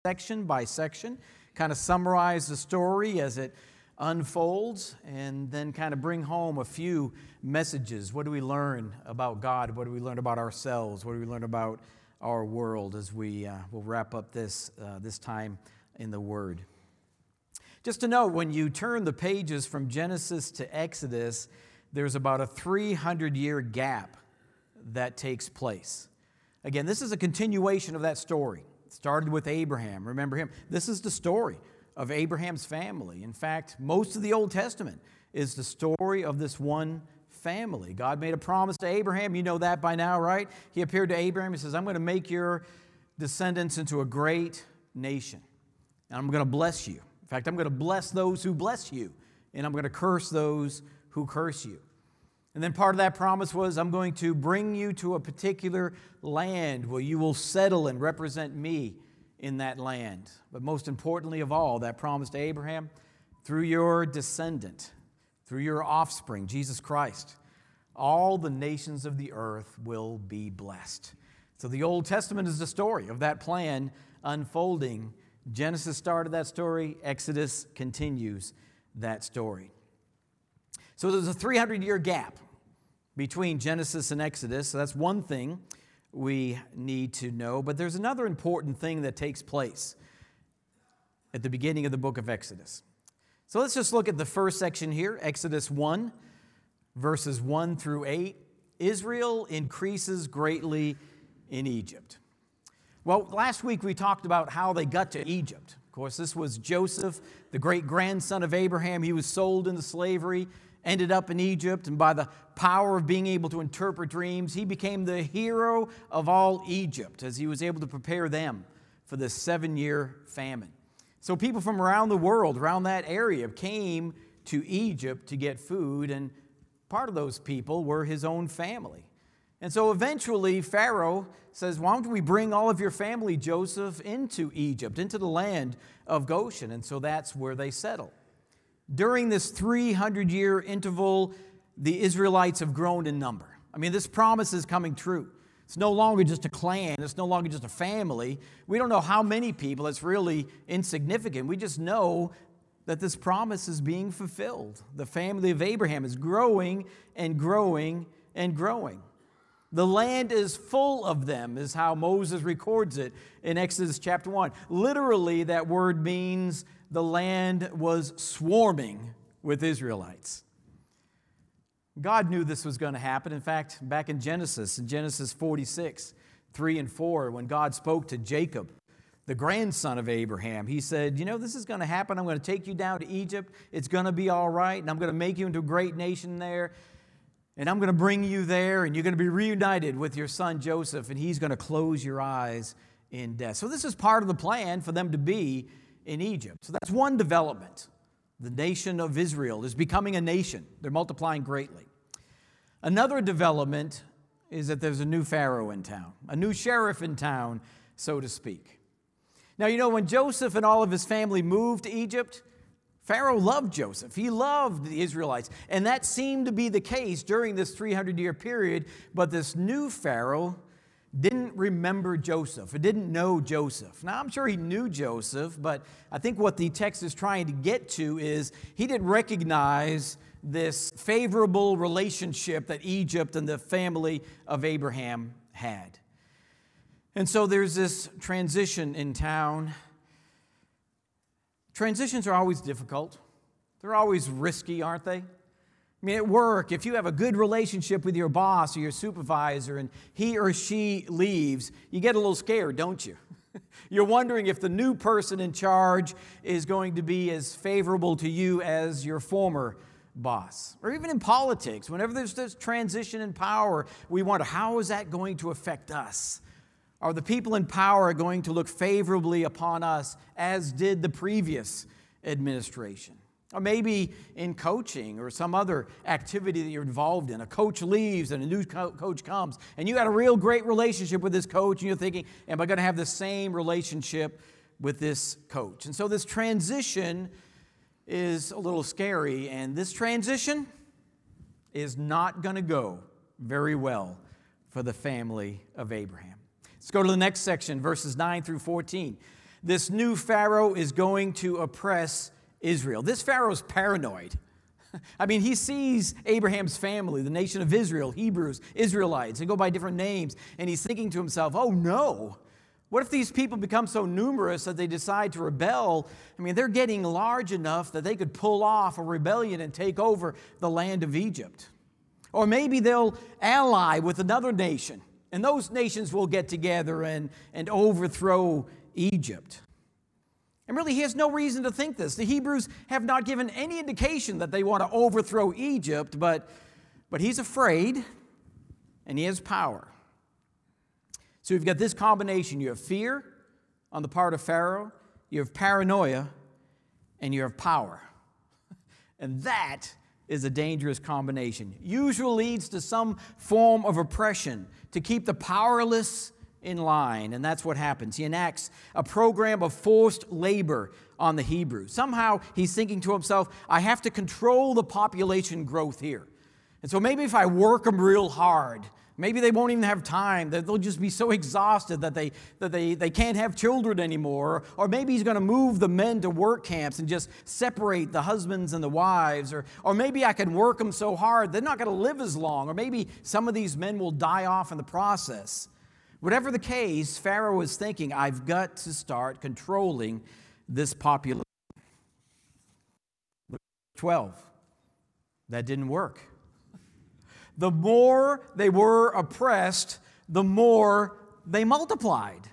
section by section, kind of summarize the story as it unfolds, and then kind of bring home a few messages. What do we learn about God? What do we learn about ourselves? What do we learn about our world as we will wrap up this time in the Word? Just to note, when you turn the pages from Genesis to Exodus, there's about a 300-year gap that takes place. Again, this is a continuation of that story. It started with Abraham. Remember him. This is the story of Abraham's family. In fact, most of the Old Testament is the story of this one family. God made a promise to Abraham. You know that by now, right? He appeared to Abraham. He says, I'm going to make your descendants into a great nation. And I'm going to bless you. In fact, I'm going to bless those who bless you. And I'm going to curse those who curse you. And then part of that promise was, I'm going to bring you to a particular land where you will settle and represent me in that land. But most importantly of all, that promise to Abraham, through your descendant, through your offspring, Jesus Christ, all the nations of the earth will be blessed. So the Old Testament is the story of that plan unfolding. Genesis started that story. Exodus continues that story. So there's a 300-year gap between Genesis and Exodus. So that's one thing we need to know. But there's another important thing that takes place at the beginning of the book of Exodus. So let's just look at the first section here, Exodus 1, verses 1 through 8. Israel increases greatly in Egypt. Well, last week we talked about how they got to Egypt. Of course, this was Joseph, the great-grandson of Abraham. He was sold into slavery, ended up in Egypt, and by the power of being able to interpret dreams, he became the hero of all Egypt as he was able to prepare them for this 7-year famine. So people from around the world, around that area, came to Egypt to get food, and part of those people were his own family. And so eventually Pharaoh says, why don't we bring all of your family, Joseph, into Egypt, into the land of Goshen? And so that's where they settle. During this 300-year interval, the Israelites have grown in number. I mean, this promise is coming true. It's no longer just a clan. It's no longer just a family. We don't know how many people. It's really insignificant. We just know that this promise is being fulfilled. The family of Abraham is growing and growing and growing. The land is full of them, is how Moses records it in Exodus chapter 1. Literally, that word means the land was swarming with Israelites. God knew this was going to happen. In fact, back in Genesis 46, 3 and 4, when God spoke to Jacob, the grandson of Abraham, he said, you know, this is going to happen. I'm going to take you down to Egypt. It's going to be all right, and I'm going to make you into a great nation there. And I'm going to bring you there, and you're going to be reunited with your son Joseph, and he's going to close your eyes in death. So this is part of the plan for them to be in Egypt. So that's one development. The nation of Israel is becoming a nation. They're multiplying greatly. Another development is that there's a new Pharaoh in town, a new sheriff in town, so to speak. Now, you know, when Joseph and all of his family moved to Egypt, Pharaoh loved Joseph. He loved the Israelites. And that seemed to be the case during this 300-year period. But this new Pharaoh didn't remember Joseph. Or didn't know Joseph. Now, I'm sure he knew Joseph. But I think what the text is trying to get to is he didn't recognize this favorable relationship that Egypt and the family of Abraham had. And so there's this transition in town. Transitions are always difficult. They're always risky, aren't they? I mean, at work, if you have a good relationship with your boss or your supervisor and he or she leaves, you get a little scared, don't you? You're wondering if the new person in charge is going to be as favorable to you as your former boss. Or even in politics, whenever there's this transition in power, we wonder, how is that going to affect us? Are the people in power going to look favorably upon us as did the previous administration? Or maybe in coaching or some other activity that you're involved in. A coach leaves and a new coach comes. And you got a real great relationship with this coach. And you're thinking, am I going to have the same relationship with this coach? And so this transition is a little scary. And this transition is not going to go very well for the family of Abraham. Let's go to the next section, verses 9 through 14. This new Pharaoh is going to oppress Israel. This Pharaoh's paranoid. I mean, he sees Abraham's family, the nation of Israel, Hebrews, Israelites, they go by different names, and he's thinking to himself, oh no, what if these people become so numerous that they decide to rebel? I mean, they're getting large enough that they could pull off a rebellion and take over the land of Egypt. Or maybe they'll ally with another nation, and those nations will get together and overthrow Egypt. And really, he has no reason to think this. The Hebrews have not given any indication that they want to overthrow Egypt, but he's afraid, and he has power. So you've got this combination. You have fear on the part of Pharaoh, you have paranoia, and you have power. And that is a dangerous combination. Usually leads to some form of oppression to keep the powerless in line, and that's what happens. He enacts a program of forced labor on the Hebrews. Somehow he's thinking to himself, I have to control the population growth here. And so maybe if I work them real hard, maybe they won't even have time, that they'll just be so exhausted that they can't have children anymore. Or maybe he's going to move the men to work camps and just separate the husbands and the wives. Or maybe I can work them so hard they're not going to live as long. Or maybe some of these men will die off in the process. Whatever the case, Pharaoh is thinking, I've got to start controlling this population. 12. That didn't work. The more they were oppressed, the more they multiplied.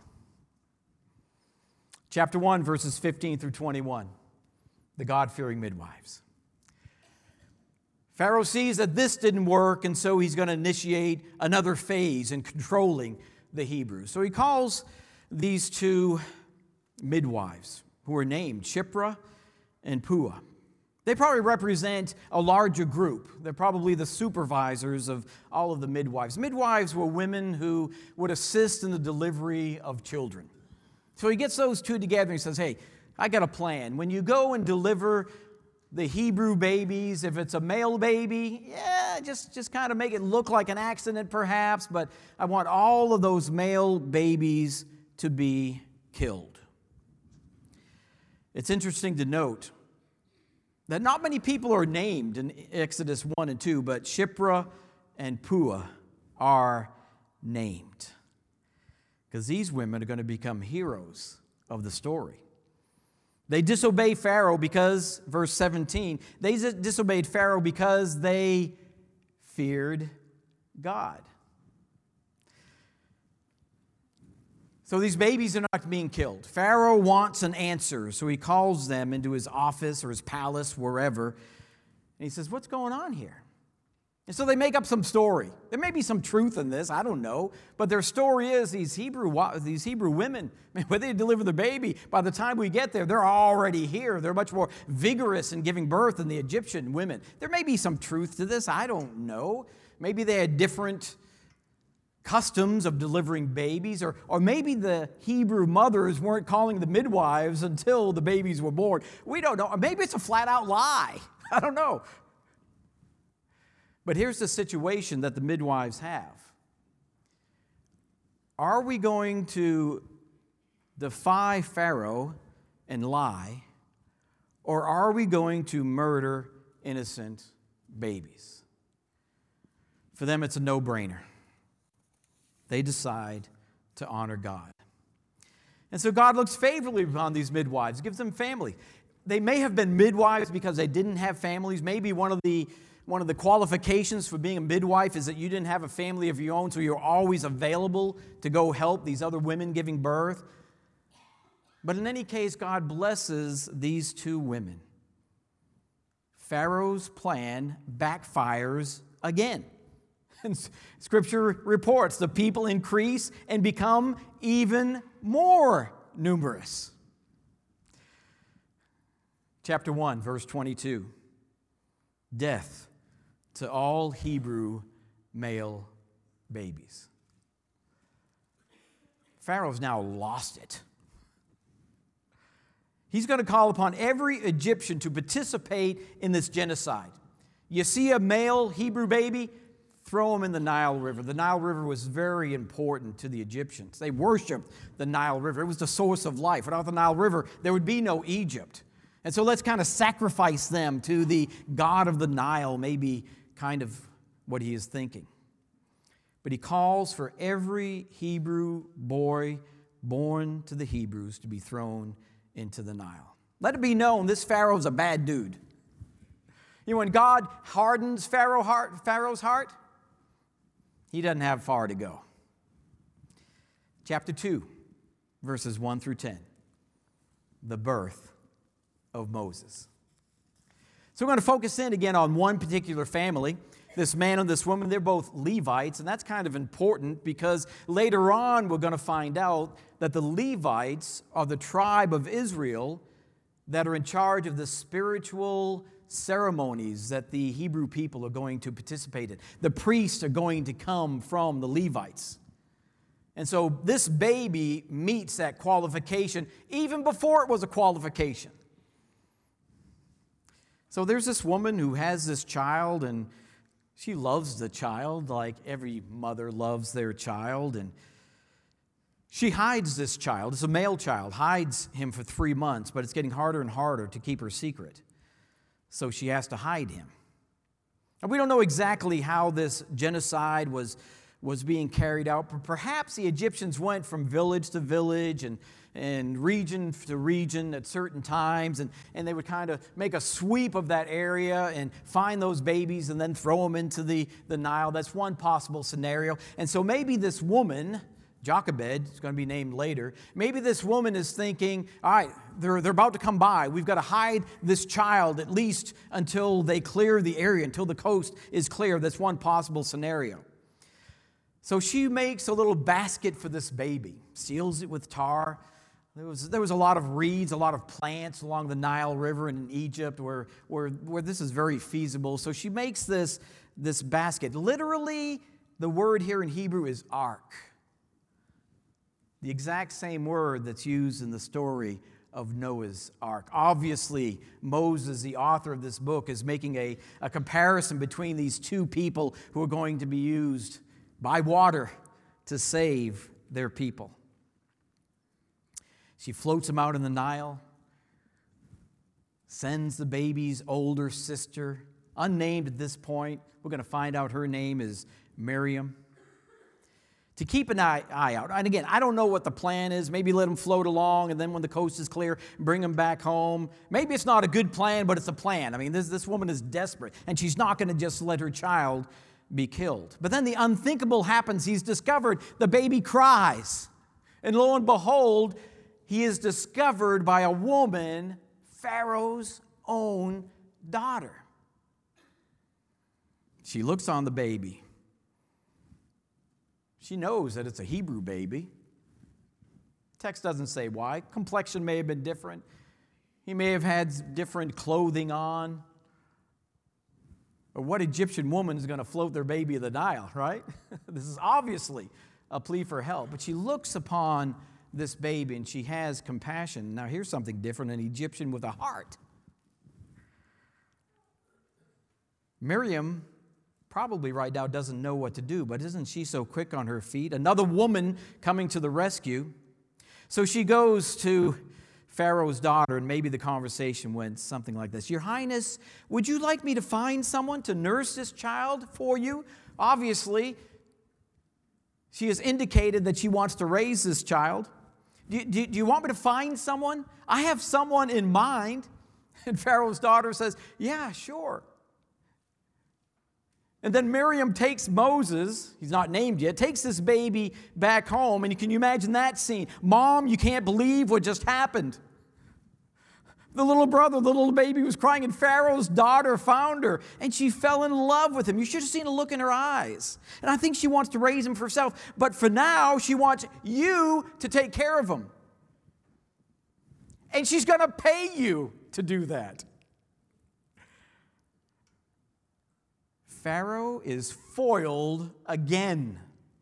Chapter 1, verses 15 through 21. The God-fearing midwives. Pharaoh sees that this didn't work, and so he's going to initiate another phase in controlling the Hebrews. So he calls these two midwives, who are named Shiphrah and Puah. They probably represent a larger group. They're probably the supervisors of all of the midwives. Midwives were women who would assist in the delivery of children. So he gets those two together and he says, hey, I got a plan. When you go and deliver the Hebrew babies, if it's a male baby, yeah, just kind of make it look like an accident perhaps, but I want all of those male babies to be killed. It's interesting to note that not many people are named in Exodus 1 and 2, but Shiphrah and Puah are named, because these women are going to become heroes of the story. They disobey Pharaoh because, verse 17, they disobeyed Pharaoh because they feared God. So these babies are not being killed. Pharaoh wants an answer, so he calls them into his office or his palace, wherever, and he says, what's going on here? And so they make up some story. There may be some truth in this, I don't know. But their story is these Hebrew women, when they deliver the baby, by the time we get there, they're already here. They're much more vigorous in giving birth than the Egyptian women. There may be some truth to this, I don't know. Maybe they had different customs of delivering babies, or maybe the Hebrew mothers weren't calling the midwives until the babies were born. We don't know. Or maybe it's a flat-out lie. I don't know. But here's the situation that the midwives have. Are we going to defy Pharaoh and lie, or are we going to murder innocent babies? For them, it's a no-brainer. They decide to honor God. And so God looks favorably upon these midwives, gives them family. They may have been midwives because they didn't have families. Maybe one of the qualifications for being a midwife is that you didn't have a family of your own, so you're always available to go help these other women giving birth. But in any case, God blesses these two women. Pharaoh's plan backfires again. And Scripture reports the people increase and become even more numerous. Chapter 1, verse 22. Death to all Hebrew male babies. Pharaoh's now lost it. He's going to call upon every Egyptian to participate in this genocide. You see a male Hebrew baby, throw them in the Nile River. The Nile River was very important to the Egyptians. They worshiped the Nile River. It was the source of life. Without the Nile River, there would be no Egypt. And so let's kind of sacrifice them to the god of the Nile, maybe kind of what he is thinking. But he calls for every Hebrew boy born to the Hebrews to be thrown into the Nile. Let it be known, this Pharaoh's a bad dude. You know, when God hardens Pharaoh's heart, he doesn't have far to go. Chapter 2, verses 1 through 10. The birth of Moses. So we're going to focus in again on one particular family. This man and this woman, they're both Levites, and that's kind of important because later on we're going to find out that the Levites are the tribe of Israel that are in charge of the spiritual ceremonies that the Hebrew people are going to participate in. The priests are going to come from the Levites. And so this baby meets that qualification even before it was a qualification. So there's this woman who has this child, and she loves the child like every mother loves their child. And she hides this child. It's a male child, hides him for 3 months, but it's getting harder and harder to keep her secret. So she has to hide him. And we don't know exactly how this genocide was being carried out, but perhaps the Egyptians went from village to village and region to region at certain times, and they would kind of make a sweep of that area and find those babies and then throw them into the Nile. That's one possible scenario. And so maybe this woman, Jochebed, is going to be named later, maybe this woman is thinking, all right, they're about to come by. We've got to hide this child at least until they clear the area, until the coast is clear. That's one possible scenario. So she makes a little basket for this baby, seals it with tar. There was a lot of reeds, a lot of plants along the Nile River in Egypt where this is very feasible. So she makes this basket. Literally, the word here in Hebrew is ark. The exact same word that's used in the story of Noah's Ark. Obviously, Moses, the author of this book, is making a comparison between these two people who are going to be used by water to save their people. She floats him out in the Nile, sends the baby's older sister, unnamed at this point. We're going to find out her name is Miriam, to keep an eye out. And again, I don't know what the plan is. Maybe let them float along, and then when the coast is clear, bring them back home. Maybe it's not a good plan, but it's a plan. I mean, this woman is desperate, and she's not going to just let her child be killed. But then the unthinkable happens. He's discovered. The baby cries. And lo and behold, he is discovered by a woman, Pharaoh's own daughter. She looks on the baby. She knows that it's a Hebrew baby. Text doesn't say why. Complexion may have been different. He may have had different clothing on. Or what Egyptian woman is going to float their baby in the Nile, right? This is obviously a plea for help. But she looks upon this baby and she has compassion. Now here's something different, an Egyptian with a heart. Miriam probably right now doesn't know what to do, but isn't she so quick on her feet? Another woman coming to the rescue. So she goes to Pharaoh's daughter, and maybe the conversation went something like this. Your Highness, would you like me to find someone to nurse this child for you? Obviously, she has indicated that she wants to raise this child. Do you want me to find someone? I have someone in mind. And Pharaoh's daughter says, yeah, sure. And then Miriam takes Moses, he's not named yet, takes this baby back home. And can you imagine that scene? Mom, you can't believe what just happened. The little brother, the little baby was crying, and Pharaoh's daughter found her, and she fell in love with him. You should have seen the look in her eyes. And I think she wants to raise him for herself. But for now, she wants you to take care of him. And she's going to pay you to do that. Pharaoh is foiled again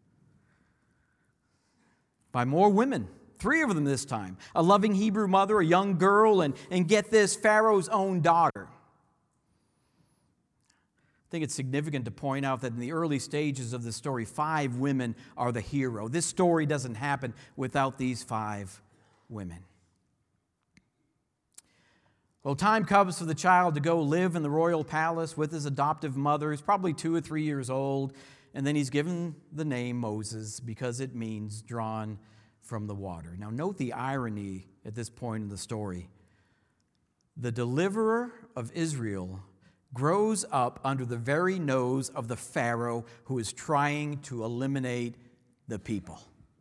by more women. 3 of them this time. A loving Hebrew mother, a young girl, and get this, Pharaoh's own daughter. I think it's significant to point out that in the early stages of the story, 5 women are the hero. This story doesn't happen without these 5 women. Well, time comes for the child to go live in the royal palace with his adoptive mother. He's probably 2 or 3 years old, and then he's given the name Moses because it means drawn from the water. Now, note the irony at this point in the story. The deliverer of Israel grows up under the very nose of the Pharaoh who is trying to eliminate the people.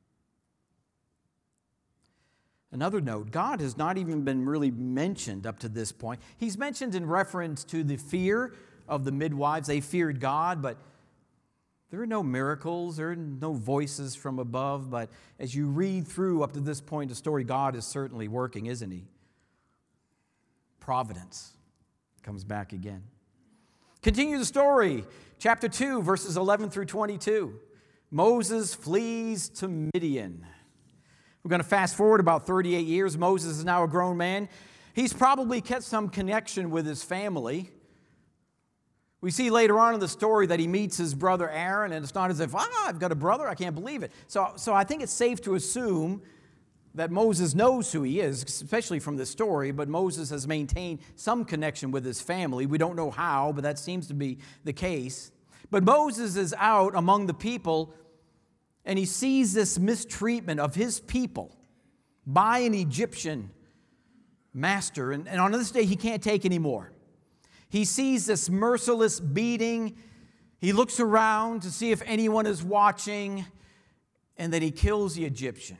Another note, God has not even been really mentioned up to this point. He's mentioned in reference to the fear of the midwives. They feared God, but there are no miracles, there are no voices from above. But as you read through up to this point in the story, God is certainly working, isn't he? Providence comes back again. Continue the story. Chapter 2, verses 11 through 22. Moses flees to Midian. We're going to fast forward about 38 years. Moses is now a grown man. He's probably kept some connection with his family. We see later on in the story that he meets his brother Aaron, and it's not as if, I've got a brother, I can't believe it. So I think it's safe to assume that Moses knows who he is, especially from this story, but Moses has maintained some connection with his family. We don't know how, but that seems to be the case. But Moses is out among the people, and he sees this mistreatment of his people by an Egyptian master. And on this day, he can't take any more. He sees this merciless beating. He looks around to see if anyone is watching, and then he kills the Egyptian.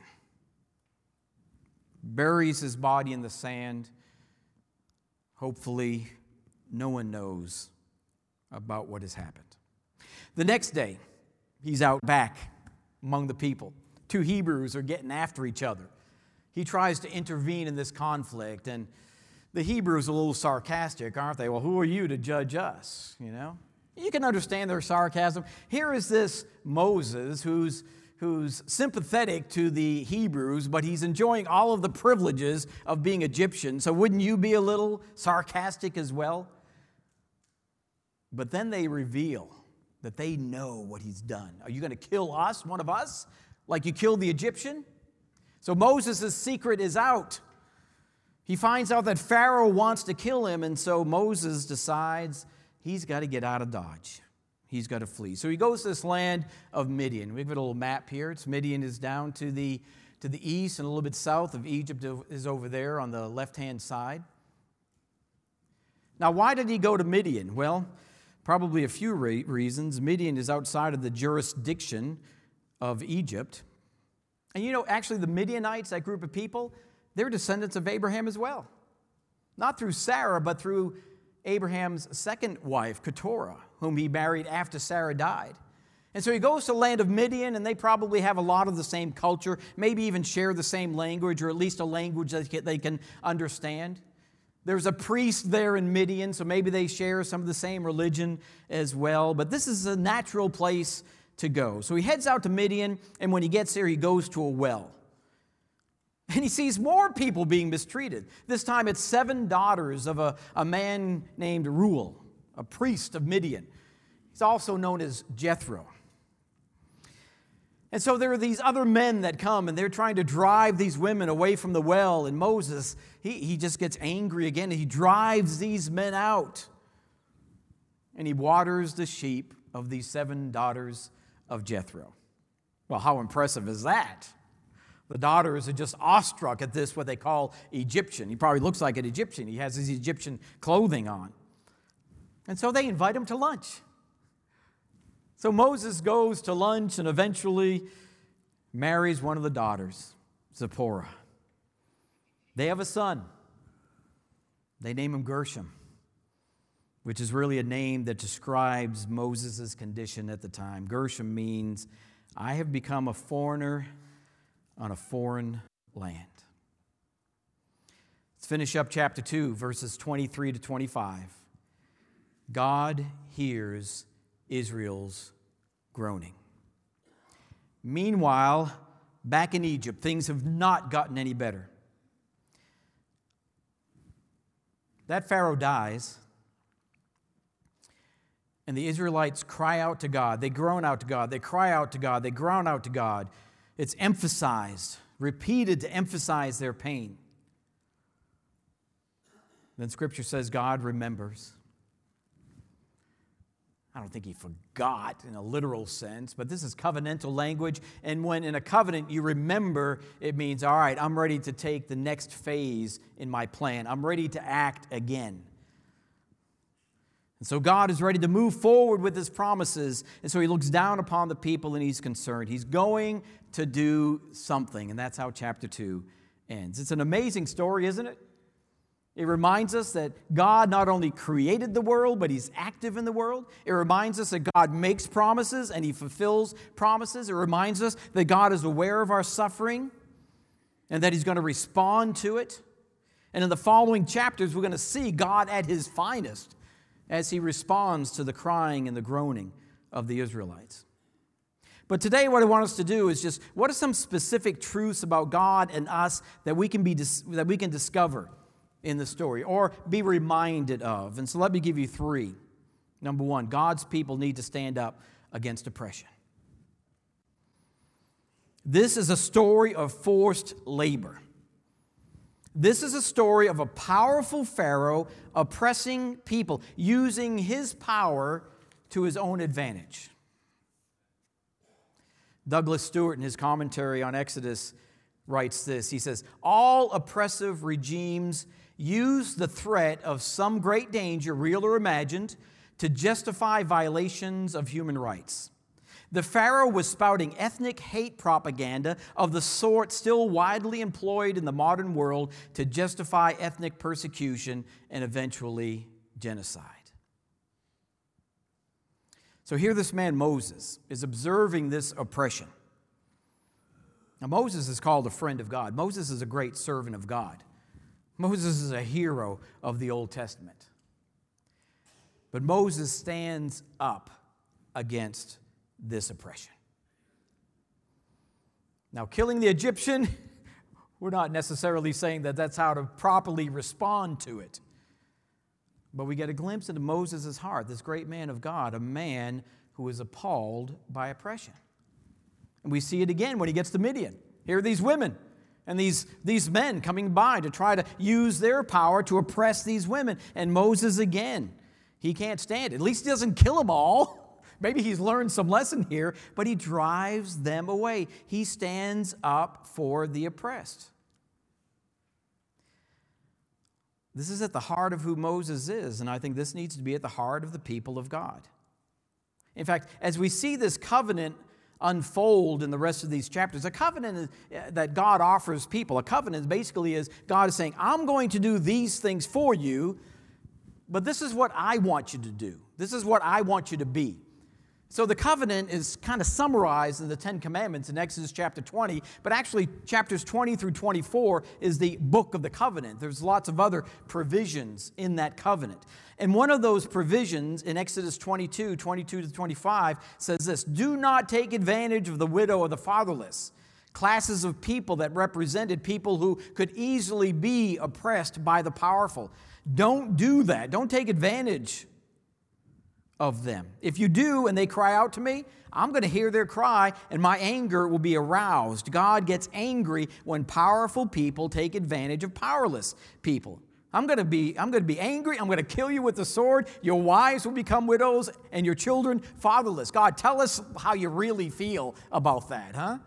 Buries his body in the sand. Hopefully, no one knows about what has happened. The next day, he's out back among the people. 2 Hebrews are getting after each other. He tries to intervene in this conflict, and the Hebrews are a little sarcastic, aren't they? Well, who are you to judge us, you know? You can understand their sarcasm. Here is this Moses who's sympathetic to the Hebrews, but he's enjoying all of the privileges of being Egyptian. So wouldn't you be a little sarcastic as well? But then they reveal that they know what he's done. Are you going to kill us, one of us, like you killed the Egyptian? So Moses' secret is out. He finds out that Pharaoh wants to kill him, and so Moses decides he's got to get out of Dodge. He's got to flee. So he goes to this land of Midian. We've got a little map here. Midian is down to the east, and a little bit south of Egypt is over there on the left-hand side. Now, why did he go to Midian? Well, probably a few reasons. Midian is outside of the jurisdiction of Egypt. And you know, actually the Midianites, that group of people, they're descendants of Abraham as well. Not through Sarah, but through Abraham's second wife, Keturah, whom he married after Sarah died. And so he goes to the land of Midian, and they probably have a lot of the same culture, maybe even share the same language, or at least a language that they can understand. There's a priest there in Midian, so maybe they share some of the same religion as well. But this is a natural place to go. So he heads out to Midian, and when he gets there, he goes to a well. And he sees more people being mistreated. This time it's 7 daughters of a man named Reuel, a priest of Midian. He's also known as Jethro. And so there are these other men that come, and they're trying to drive these women away from the well. And Moses, he just gets angry again. He drives these men out. And he waters the sheep of these 7 daughters of Jethro. Well, how impressive is that? The daughters are just awestruck at this, what they call Egyptian. He probably looks like an Egyptian. He has his Egyptian clothing on. And so they invite him to lunch. So Moses goes to lunch and eventually marries one of the daughters, Zipporah. They have a son. They name him Gershom, which is really a name that describes Moses' condition at the time. Gershom means, I have become a foreigner on a foreign land. Let's finish up chapter 2, verses 23 to 25. God hears Israel's groaning. Meanwhile, back in Egypt, things have not gotten any better. That Pharaoh dies, And the Israelites cry out to God. They groan out to God. They cry out to God. They groan out to God. It's emphasized, repeated to emphasize their pain. Then Scripture says God remembers. I don't think he forgot in a literal sense, but this is covenantal language. And when in a covenant you remember, it means, all right, I'm ready to take the next phase in my plan. I'm ready to act again. And so God is ready to move forward with his promises. And so he looks down upon the people and he's concerned. He's going to do something. And that's how chapter 2 ends. It's an amazing story, isn't it? It reminds us that God not only created the world, but he's active in the world. It reminds us that God makes promises and he fulfills promises. It reminds us that God is aware of our suffering and that he's going to respond to it. And in the following chapters, we're going to see God at his finest as he responds to the crying and the groaning of the Israelites. But today what I want us to do is just, what are some specific truths about God and us that we can discover in the story or be reminded of? And so let me give you 3. Number 1, God's people need to stand up against oppression. This is a story of forced labor. This is a story of a powerful Pharaoh oppressing people, using his power to his own advantage. Douglas Stewart, in his commentary on Exodus, writes this. He says, all oppressive regimes use the threat of some great danger, real or imagined, to justify violations of human rights. The Pharaoh was spouting ethnic hate propaganda of the sort still widely employed in the modern world to justify ethnic persecution and eventually genocide. So here this man Moses is observing this oppression. Now Moses is called a friend of God. Moses is a great servant of God. Moses is a hero of the Old Testament. But Moses stands up against this oppression. Now, killing the Egyptian, we're not necessarily saying that that's how to properly respond to it. But we get a glimpse into Moses' heart, this great man of God, a man who is appalled by oppression. And we see it again when he gets to Midian. Here are these women and these men coming by to try to use their power to oppress these women. And Moses again, he can't stand it. At least he doesn't kill them all. Maybe he's learned some lesson here, but he drives them away. He stands up for the oppressed. This is at the heart of who Moses is, and I think this needs to be at the heart of the people of God. In fact, as we see this covenant unfold in the rest of these chapters, a covenant that God offers people, a covenant basically is God is saying, I'm going to do these things for you, but this is what I want you to do. This is what I want you to be. So the covenant is kind of summarized in the 10 Commandments in Exodus chapter 20, but actually chapters 20 through 24 is the book of the covenant. There's lots of other provisions in that covenant. And one of those provisions in Exodus 22 to 25 says this: do not take advantage of the widow or the fatherless, classes of people that represented people who could easily be oppressed by the powerful. Don't do that. Don't take advantage of them. If you do and they cry out to me, I'm going to hear their cry and my anger will be aroused. God gets angry when powerful people take advantage of powerless people. I'm going to be angry. I'm going to kill you with the sword. Your wives will become widows and your children fatherless. God, tell us how you really feel about that, huh?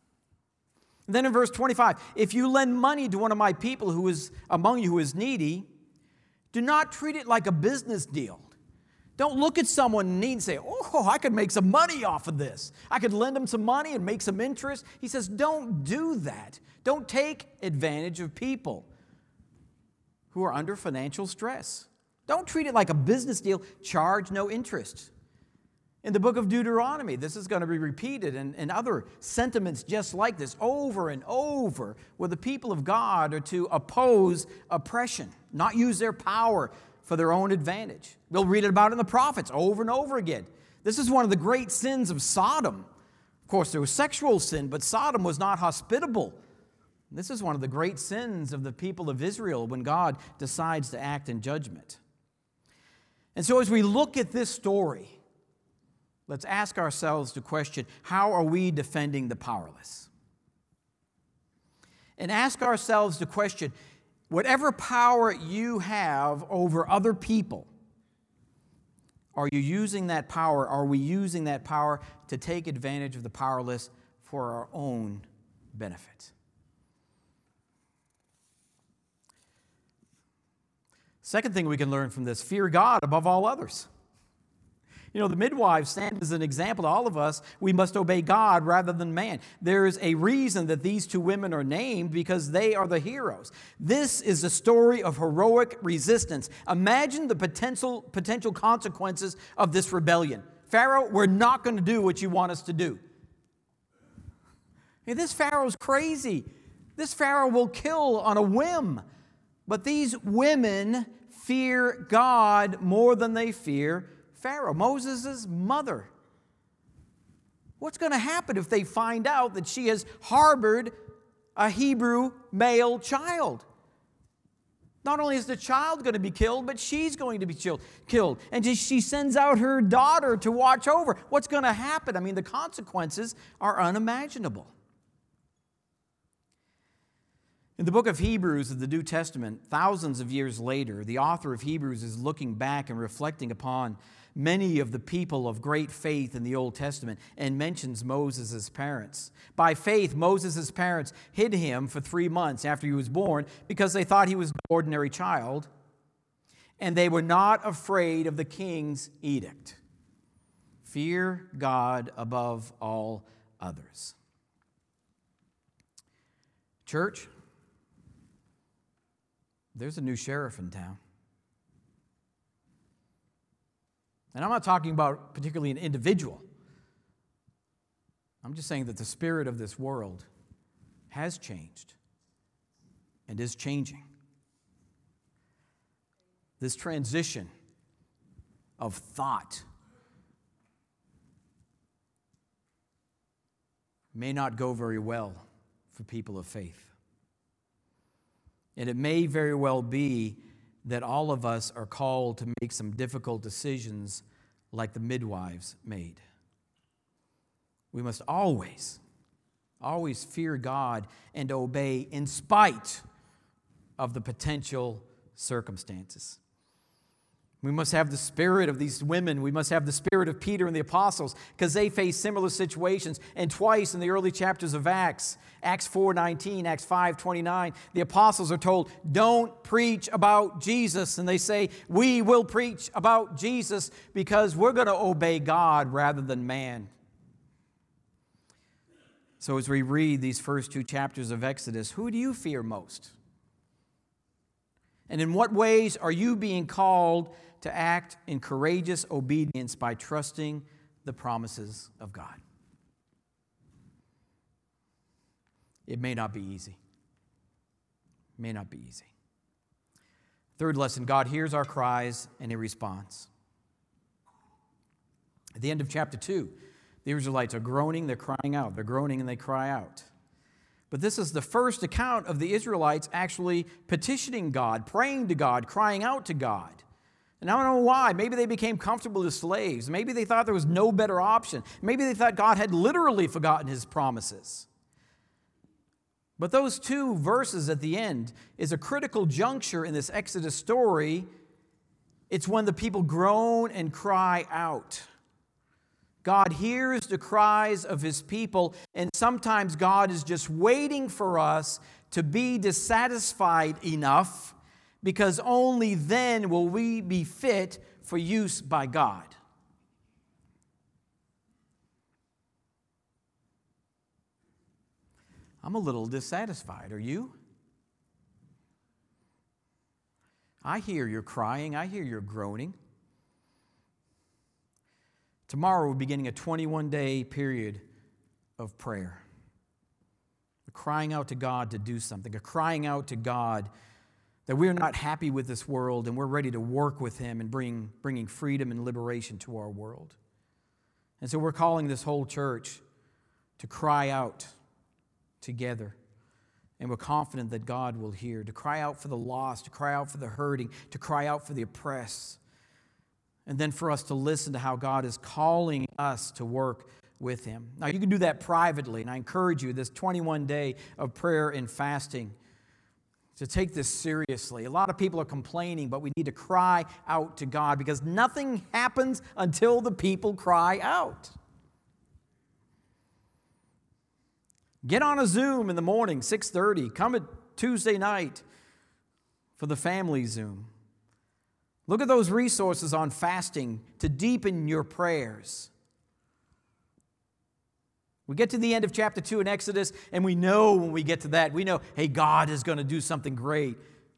And then in verse 25, if you lend money to one of my people who is among you who is needy, do not treat it like a business deal. Don't look at someone in need and say, oh, I could make some money off of this. I could lend them some money and make some interest. He says, don't do that. Don't take advantage of people who are under financial stress. Don't treat it like a business deal. Charge no interest. In the book of Deuteronomy, this is going to be repeated, and other sentiments just like this over and over, where the people of God are to oppose oppression, not use their power for their own advantage. We'll read about it in the prophets over and over again. This is one of the great sins of Sodom. Of course, there was sexual sin, but Sodom was not hospitable. This is one of the great sins of the people of Israel when God decides to act in judgment. And so as we look at this story, let's ask ourselves the question, how are we defending the powerless? And ask ourselves the question, whatever power you have over other people, are you using that power? Are we using that power to take advantage of the powerless for our own benefit? Second thing we can learn from this, fear God above all others. You know, the midwives stand as an example to all of us. We must obey God rather than man. There is a reason that these two women are named, because they are the heroes. This is a story of heroic resistance. Imagine the potential consequences of this rebellion. Pharaoh, we're not going to do what you want us to do. Hey, this Pharaoh's crazy. This Pharaoh will kill on a whim. But these women fear God more than they fear Pharaoh, Moses' mother. What's going to happen if they find out that she has harbored a Hebrew male child? Not only is the child going to be killed, but she's going to be killed. And she sends out her daughter to watch over. What's going to happen? I mean, the consequences are unimaginable. In the book of Hebrews of the New Testament, thousands of years later, the author of Hebrews is looking back and reflecting upon many of the people of great faith in the Old Testament and mentions Moses' parents. By faith, Moses' parents hid him for 3 months after he was born because they thought he was an ordinary child, and they were not afraid of the king's edict. Fear God above all others. Church, there's a new sheriff in town. And I'm not talking about particularly an individual. I'm just saying that the spirit of this world has changed and is changing. This transition of thought may not go very well for people of faith. And it may very well be that all of us are called to make some difficult decisions like the midwives made. We must always fear God and obey in spite of the potential circumstances. We must have the spirit of these women. We must have the spirit of Peter and the apostles, because they faced similar situations. And twice in the early chapters of Acts, Acts 4:19, Acts 5:29, the apostles are told, don't preach about Jesus. And they say, we will preach about Jesus because we're going to obey God rather than man. So as we read these first 2 chapters of Exodus, who do you fear most? And in what ways are you being called to act in courageous obedience by trusting the promises of God? It may not be easy. It may not be easy. Third lesson, God hears our cries and He responds. At the end of chapter 2, the Israelites are groaning, they're crying out. They're groaning and they cry out. But this is the first account of the Israelites actually petitioning God, praying to God, crying out to God. And I don't know why. Maybe they became comfortable as slaves. Maybe they thought there was no better option. Maybe they thought God had literally forgotten His promises. But those 2 verses at the end is a critical juncture in this Exodus story. It's when the people groan and cry out. God hears the cries of His people, and sometimes God is just waiting for us to be dissatisfied enough, because only then will we be fit for use by God. I'm a little dissatisfied. Are you? I hear your crying. I hear your groaning. Tomorrow we're beginning a 21-day period of prayer. A crying out to God to do something. A crying out to God that we're not happy with this world and we're ready to work with Him and bringing freedom and liberation to our world. And so we're calling this whole church to cry out together. And we're confident that God will hear, to cry out for the lost, to cry out for the hurting, to cry out for the oppressed, and then for us to listen to how God is calling us to work with Him. Now, you can do that privately, and I encourage you, this 21-day of prayer and fasting, to take this seriously. A lot of people are complaining, but we need to cry out to God because nothing happens until the people cry out. Get on a Zoom in the morning, 6:30. Come at Tuesday night for the family Zoom. Look at those resources on fasting to deepen your prayers. We get to the end of chapter 2 in Exodus, and we know when we get to that, we know, hey, God is going to do something great.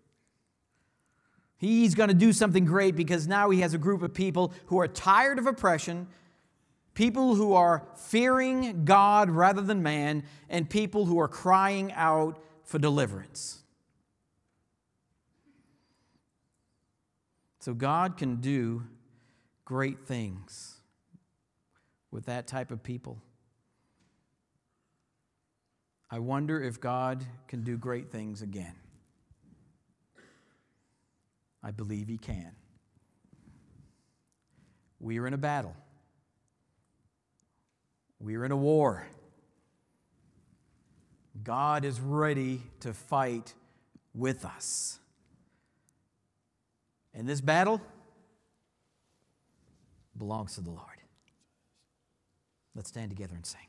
He's going to do something great because now He has a group of people who are tired of oppression, people who are fearing God rather than man, and people who are crying out for deliverance. So God can do great things with that type of people. I wonder if God can do great things again. I believe He can. We are in a battle. We are in a war. God is ready to fight with us. And this battle belongs to the Lord. Let's stand together and sing.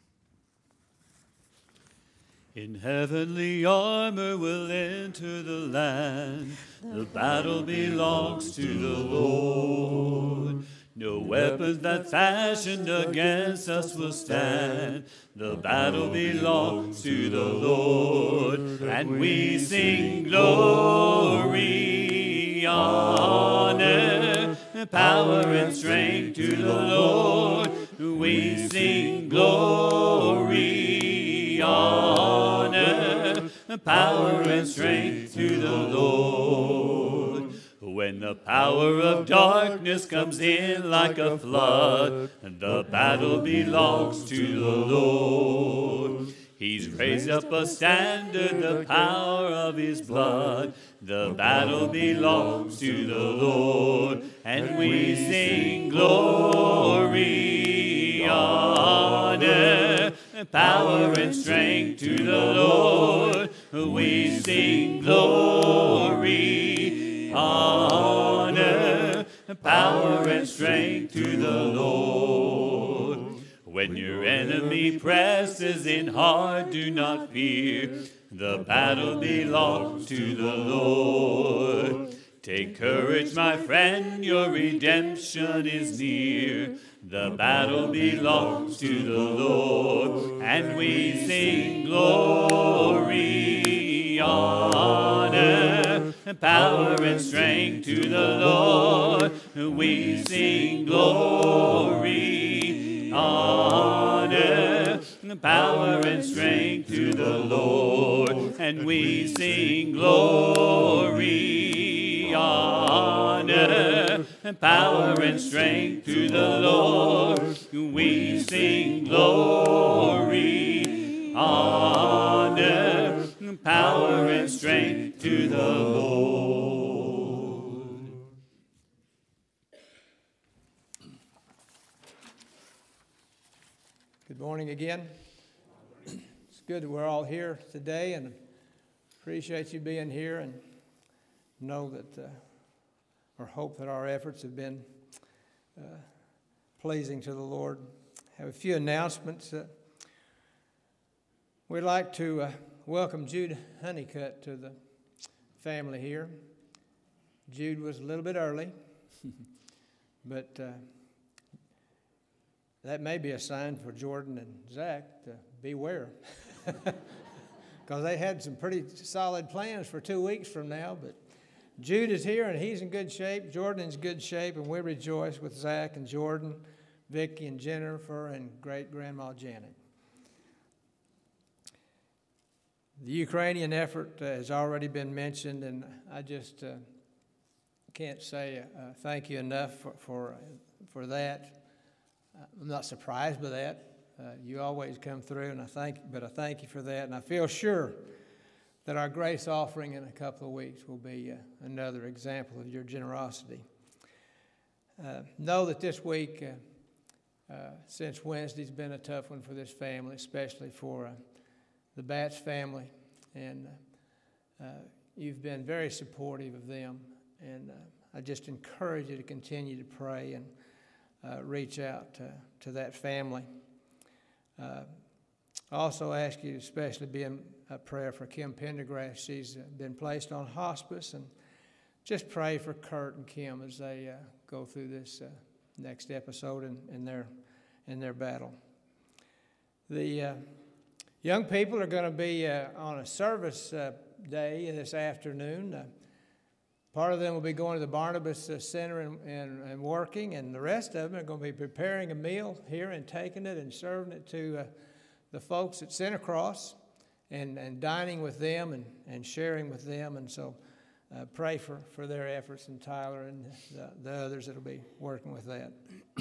In heavenly armor we'll enter the land. The battle belongs to the Lord. No weapons that fashioned against us will stand. The battle belongs to the Lord. And we sing glory, honor, power and strength to the Lord. We sing glory, honor, power and strength to the Lord. When the power of darkness comes in like a flood, the battle belongs to the Lord. He's raised up a standard, the power of His blood. The battle belongs to the Lord. And we sing glory, honor, power and strength to the Lord. We sing glory, honor, power and strength to the Lord. When your enemy presses in hard, do not fear. The battle belongs to the Lord. Take courage, my friend, your redemption is near. The battle belongs to the Lord. And we sing glory, honor, power and strength to the Lord. We sing glory, honor, power and strength to the Lord. And we sing glory, honor, power and strength to the Lord. We sing glory, honor, power and strength to the Lord. Good morning again. It's good that we're all here today, and appreciate you being here, and know that or hope that our efforts have been pleasing to the Lord. I have a few announcements. We'd like to welcome Jude Honeycutt to the family here. Jude was a little bit early, but that may be a sign for Jordan and Zach to beware, because they had some pretty solid plans for 2 weeks from now, but Jude is here, and he's in good shape. Jordan's in good shape, and we rejoice with Zach and Jordan, Vicky and Jennifer, and great-grandma Janet. The Ukrainian effort has already been mentioned, and I just can't say thank you enough for that. I'm not surprised by that. You always come through, and I thank you for that, and I feel sure that our grace offering in a couple of weeks will be another example of your generosity. know that this week, since Wednesday's been a tough one for this family, especially for the Batts family, and you've been very supportive of them, and I just encourage you to continue to pray and reach out to that family. I also ask you to especially be in a prayer for Kim Pendergrass. She's been placed on hospice, and just pray for Kurt and Kim as they go through this next episode in their battle. The young people are going to be on a service day this afternoon. Part of them will be going to the Barnabas Center and working, and the rest of them are going to be preparing a meal here and taking it and serving it to the folks at Center Cross and dining with them and sharing with them. And so pray for their efforts, and Tyler and the others that will be working with that.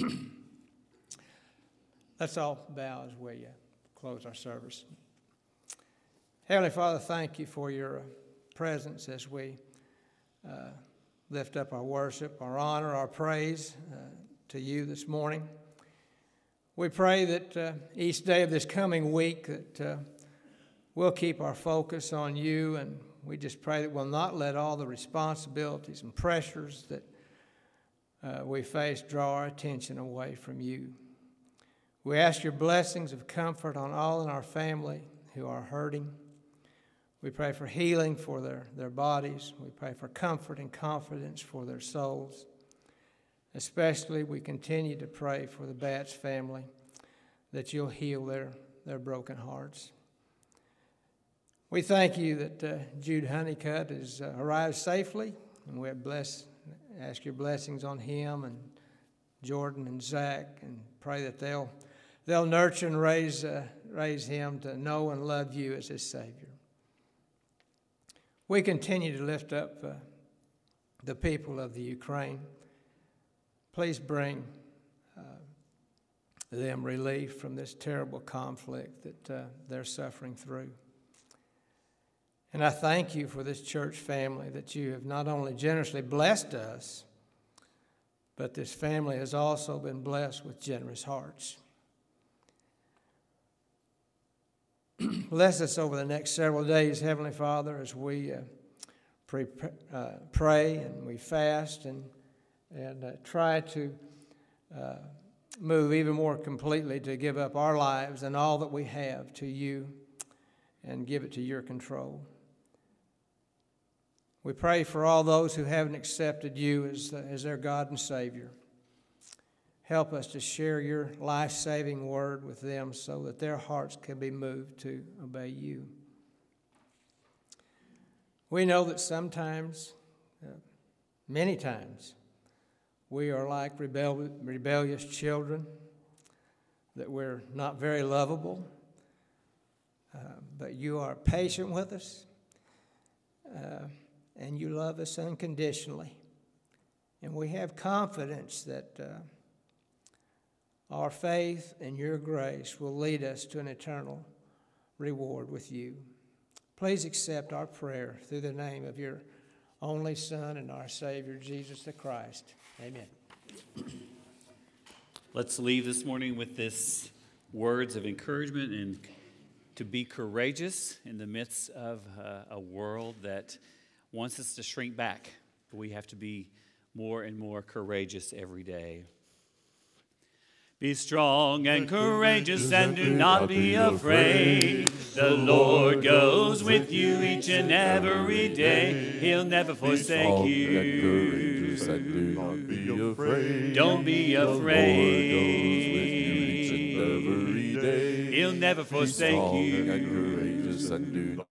Let's all bow as we close our service. Heavenly Father, thank you for your presence as we lift up our worship, our honor, our praise to you this morning. We pray that each day of this coming week that we'll keep our focus on you, and we just pray that we'll not let all the responsibilities and pressures that we face draw our attention away from you. We ask your blessings of comfort on all in our family who are hurting. We pray for healing for their bodies. We pray for comfort and confidence for their souls. Especially, we continue to pray for the Batts family, that you'll heal their broken hearts. We thank you that Jude Honeycutt has arrived safely, and we ask your blessings on him and Jordan and Zach, and pray that they'll nurture and raise him to know and love you as his Savior. We continue to lift up the people of the Ukraine. Please bring them relief from this terrible conflict that they're suffering through. And I thank you for this church family, that you have not only generously blessed us, but this family has also been blessed with generous hearts. Bless us over the next several days, Heavenly Father, as we pray and we fast and try to move even more completely to give up our lives and all that we have to you and give it to your control. We pray for all those who haven't accepted you as their God and Savior. Help us to share your life-saving word with them so that their hearts can be moved to obey you. We know that sometimes, many times, we are like rebellious children, that we're not very lovable, but you are patient with us, and you love us unconditionally. And we have confidence that our faith and your grace will lead us to an eternal reward with you. Please accept our prayer through the name of your only Son and our Savior, Jesus the Christ. Amen. Let's leave this morning with this words of encouragement and to be courageous in the midst of a world that wants us to shrink back. We have to be more and more courageous every day. Be strong and courageous and do not be afraid. The Lord goes with you each and every day. He'll never forsake you. Don't be afraid. He'll never forsake you.